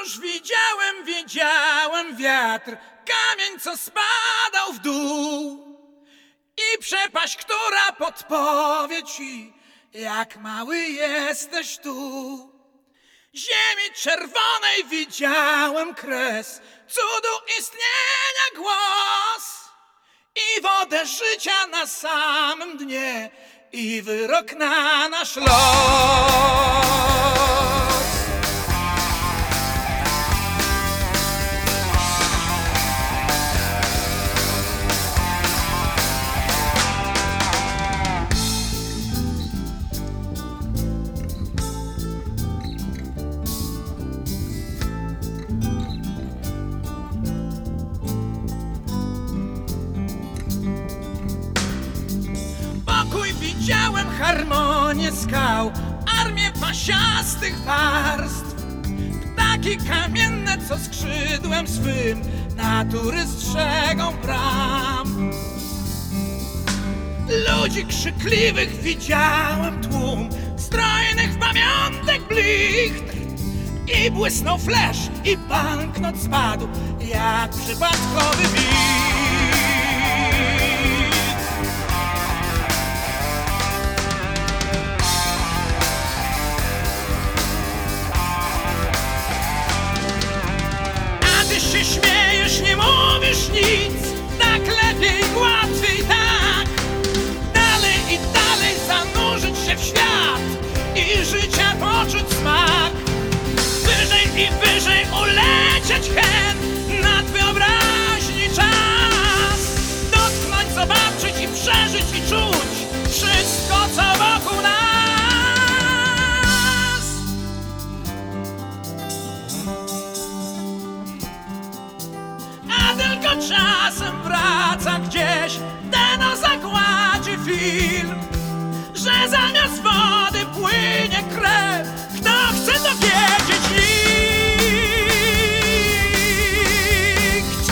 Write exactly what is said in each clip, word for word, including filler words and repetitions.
Podróż widziałem, wiedziałem, wiatr, kamień, co spadał w dół i przepaść, która podpowie ci, jak mały jesteś tu. Ziemi czerwonej widziałem kres, cudu istnienia głos i wodę życia na samym dnie i wyrok na nasz los. Widziałem harmonię skał, armię pasiastych warstw, ptaki kamienne, co skrzydłem swym natury strzegą bram. Ludzi krzykliwych widziałem tłum, strojnych pamiątek blichtr i błysnął flesz i banknot spadł jak przypadkowy wit. Się śmiejesz, nie mówisz nic, tak lepiej, łatwiej tak. Dalej i dalej zanurzyć się w świat i życia poczuć smak. Wyżej i wyżej ulecieć hen nad wyobraźni czas. Dotknąć, zobaczyć i przeżyć i czuć wszystko, co wokół nas. Tylko czasem wraca gdzieś ten o zakładzie film, że zamiast wody płynie krew. Kto chce dowiedzieć, nikt.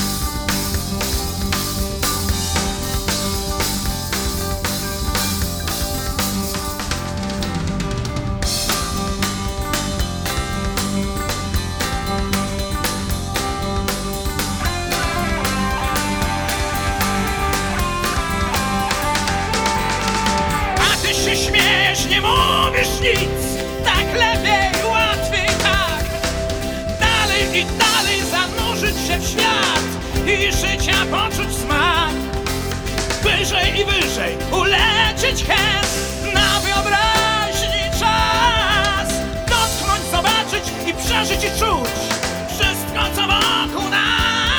Śmiejesz, nie mówisz nic, tak lepiej, łatwiej tak. Dalej i dalej zanurzyć się w świat i życia poczuć smak. Wyżej i wyżej ulecieć hen na wyobraźni czas. Dotknąć, zobaczyć i przeżyć i czuć wszystko, co wokół nas.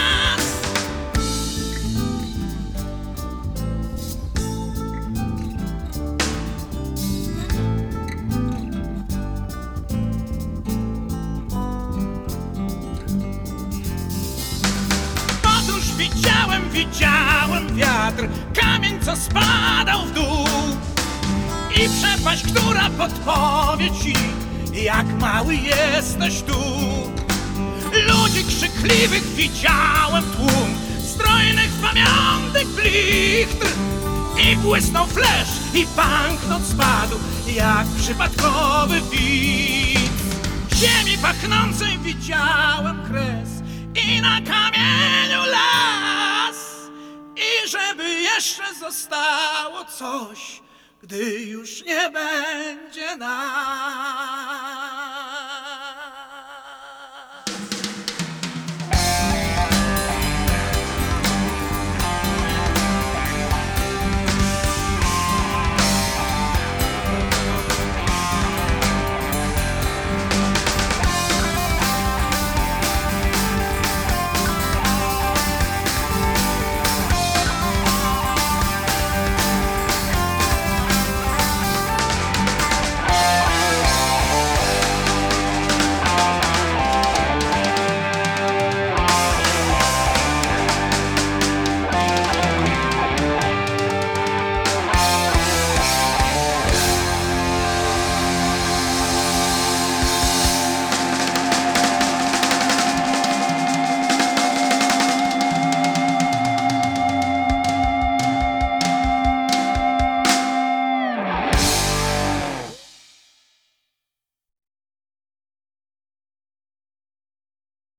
Widziałem, widziałem wiatr, kamień, co spadał w dół i przepaść, która podpowie ci, jak mały jesteś tu. Ludzi krzykliwych widziałem tłum, strojnych pamiątek blichtr i błysnął flesz i banknot spadł jak przypadkowy wit. Ziemi pachnącej widziałem kres i na kamieniu las, i żeby jeszcze zostało coś, gdy już nie będzie nas.